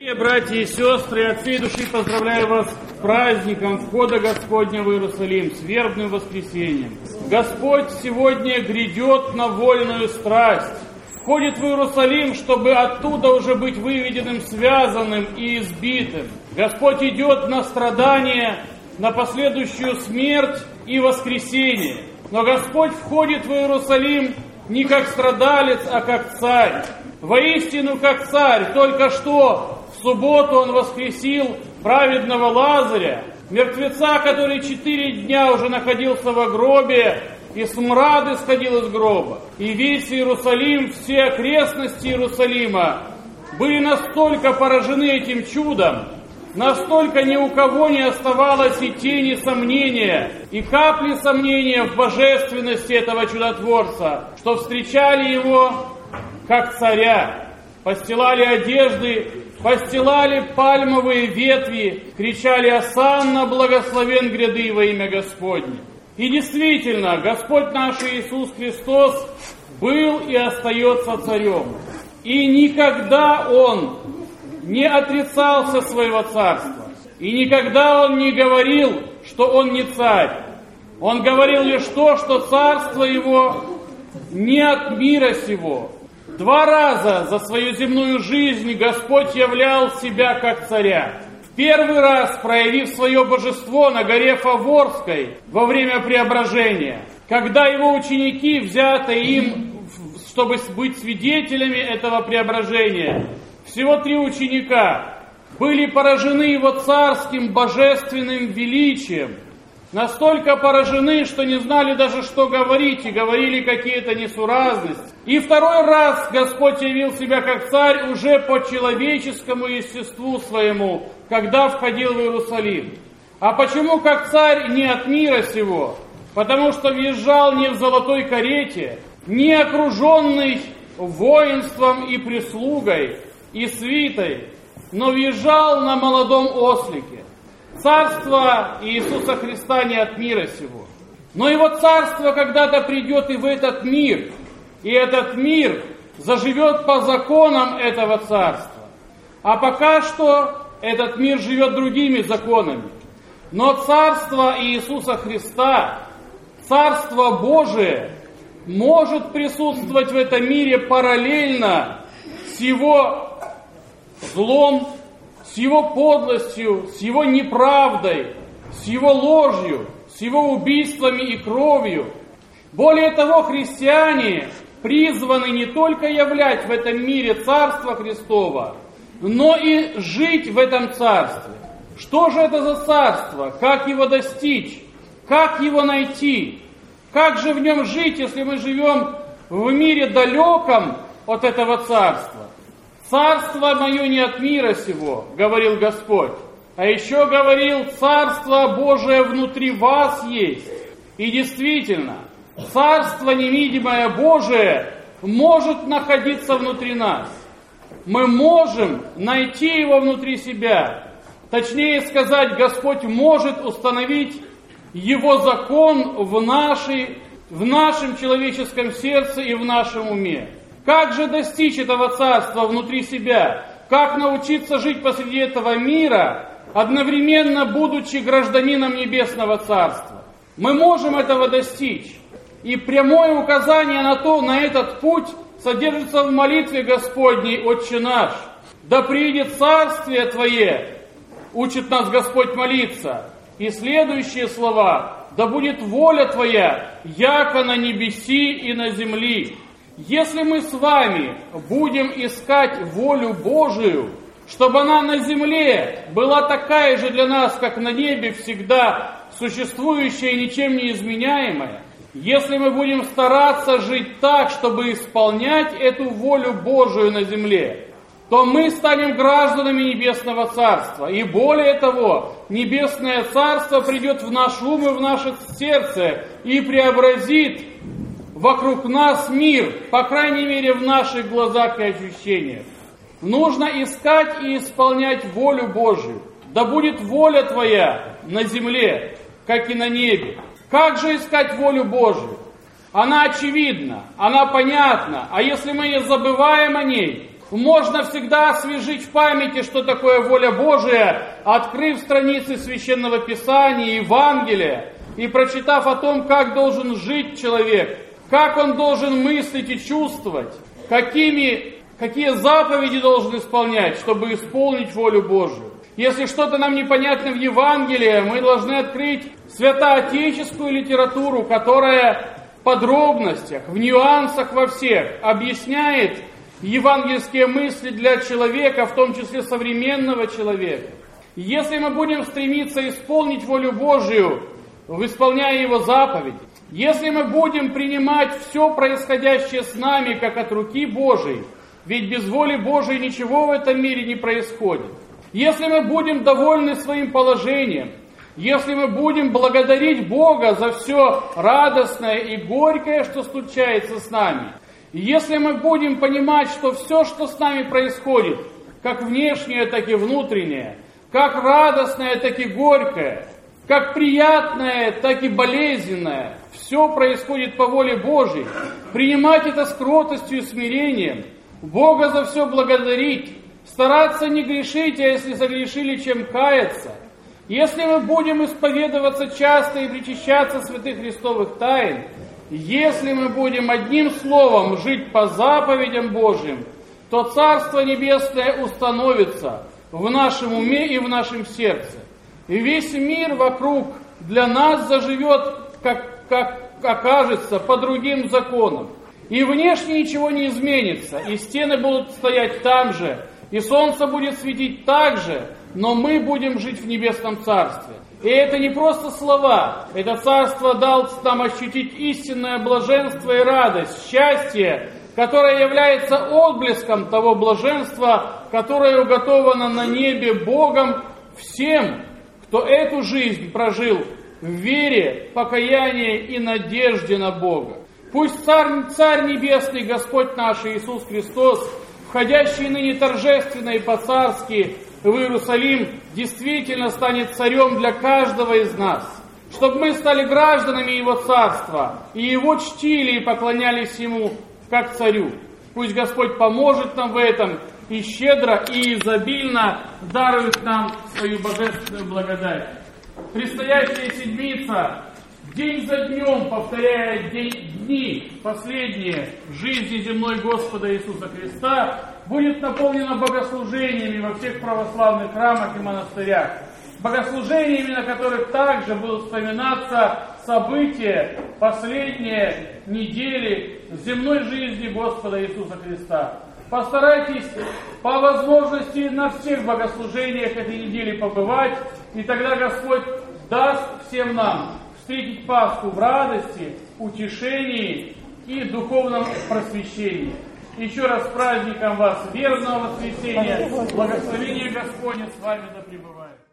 Братья и сестры, от всей души поздравляю вас с праздником входа Господня в Иерусалим, с вербным воскресением. Господь сегодня грядет на вольную страсть, входит в Иерусалим, чтобы оттуда уже быть выведенным, связанным и избитым. Господь идет на страдания, на последующую смерть и воскресение. Но Господь входит в Иерусалим не как страдалец, а как царь. Воистину, как царь. Только что в субботу Он воскресил праведного Лазаря, мертвеца, который 4 дня уже находился во гробе, и смрад исходил из гроба. И весь Иерусалим, все окрестности Иерусалима были настолько поражены этим чудом, настолько ни у кого не оставалось и тени сомнения, и капли сомнения в божественности этого чудотворца, что встречали его как царя, постилали одежды, постилали пальмовые ветви, кричали: «Осанна, благословен гряды во имя Господне». И действительно, Господь наш Иисус Христос был и остается царем. И никогда Он не отрицался своего царства. И никогда Он не говорил, что Он не царь. Он говорил лишь то, что царство Его не от мира сего. 2 раза за свою земную жизнь Господь являл себя как царя. В первый раз проявив свое божество на горе Фаворской во время преображения, когда Его ученики, взятые им, чтобы быть свидетелями этого преображения, всего 3 ученика, были поражены Его царским божественным величием, настолько поражены, что не знали даже, что говорить, и говорили какие-то несуразности. И 2-й раз Господь явил себя как царь уже по человеческому естеству своему, когда входил в Иерусалим. А почему как царь не от мира сего? Потому что въезжал не в золотой карете, не окруженный воинством и прислугой, и свитой, но въезжал на молодом ослике. Царство Иисуса Христа не от мира сего. Но Его царство когда-то придет и в этот мир, и этот мир заживет по законам этого царства. А пока что этот мир живет другими законами. Но царство Иисуса Христа, царство Божие, может присутствовать в этом мире параллельно с Его злом, с Его подлостью, с Его неправдой, с Его ложью, с Его убийствами и кровью. Более того, христиане призваны не только являть в этом мире Царство Христово, но и жить в этом Царстве. Что же это за Царство? Как его достичь? Как его найти? Как же в нем жить, если мы живем в мире далеком от этого Царства? «Царство мое не от мира сего», — говорил Господь. А еще говорил: «Царство Божие внутри вас есть». И действительно, Царство невидимое Божие может находиться внутри нас. Мы можем найти его внутри себя. Точнее сказать, Господь может установить Его закон в нашем человеческом сердце и в нашем уме. Как же достичь этого царства внутри себя? Как научиться жить посреди этого мира, одновременно будучи гражданином Небесного Царства? Мы можем этого достичь. И прямое указание на этот путь содержится в молитве Господней: «Отче наш, да приидет Царствие Твое», учит нас Господь молиться. И следующие слова: «Да будет воля Твоя, яко на небеси и на земли». Если мы с вами будем искать волю Божию, чтобы она на земле была такая же для нас, как на небе, всегда существующая и ничем не изменяемая, если мы будем стараться жить так, чтобы исполнять эту волю Божию на земле, то мы станем гражданами Небесного Царства. И более того, Небесное Царство придет в наш ум и в наше сердце и преобразит вокруг нас мир, по крайней мере, в наших глазах и ощущениях. Нужно искать и исполнять волю Божию. Да будет воля Твоя на земле, как и на небе. Как же искать волю Божию? Она очевидна, она понятна, а если мы забываем о ней, Можно всегда освежить в памяти, что такое воля Божия, открыв страницы Священного Писания, Евангелия, и прочитав о том, как должен жить человек, как он должен мыслить и чувствовать, какие заповеди должен исполнять, чтобы исполнить волю Божию. Если что-то нам непонятно в Евангелии, мы должны открыть святоотеческую литературу, которая в подробностях, в нюансах во всех объясняет евангельские мысли для человека, в том числе современного человека. Если мы будем стремиться исполнить волю Божию, исполняя Его заповеди, если мы будем принимать все происходящее с нами, как от руки Божией, ведь без воли Божией ничего в этом мире не происходит. Если мы будем довольны своим положением, если мы будем благодарить Бога за все радостное и горькое, что случается с нами, если мы будем понимать, что все, что с нами происходит, как внешнее, так и внутреннее, как радостное, так и горькое, как приятное, так и болезненное, все происходит по воле Божьей, принимать это с кротостью и смирением, Бога за все благодарить, стараться не грешить, а если согрешили, чем каяться. Если мы будем исповедоваться часто и причащаться святых Христовых тайн, если мы будем одним словом жить по заповедям Божьим, то Царство Небесное установится в нашем уме и в нашем сердце. И весь мир вокруг для нас заживет, как окажется, по другим законам. И внешне ничего не изменится, и стены будут стоять там же, и солнце будет светить так же, но мы будем жить в небесном царстве. И это не просто слова, это царство дал нам ощутить истинное блаженство и радость, счастье, которое является отблеском того блаженства, которое уготовано на небе Богом всем, кто эту жизнь прожил в вере, покаянии и надежде на Бога. Пусть Царь Небесный, Господь наш Иисус Христос, входящий ныне торжественно и по-царски в Иерусалим, действительно станет царем для каждого из нас, чтобы мы стали гражданами Его Царства и Его чтили и поклонялись Ему как царю. Пусть Господь поможет нам в этом и щедро и изобильно дарует нам свою божественную благодать. Предстоящая седмица, день за днем, повторяя дни последние в жизни земной Господа Иисуса Христа, будет наполнена богослужениями во всех православных храмах и монастырях. Богослужениями, на которых также будут вспоминаться события последние недели земной жизни Господа Иисуса Христа. Постарайтесь по возможности на всех богослужениях этой недели побывать, и тогда Господь даст всем нам встретить Пасху в радости, утешении и духовном просвещении. Еще раз с праздником вас, верного воскресения, благословение Господне с вами да пребывает.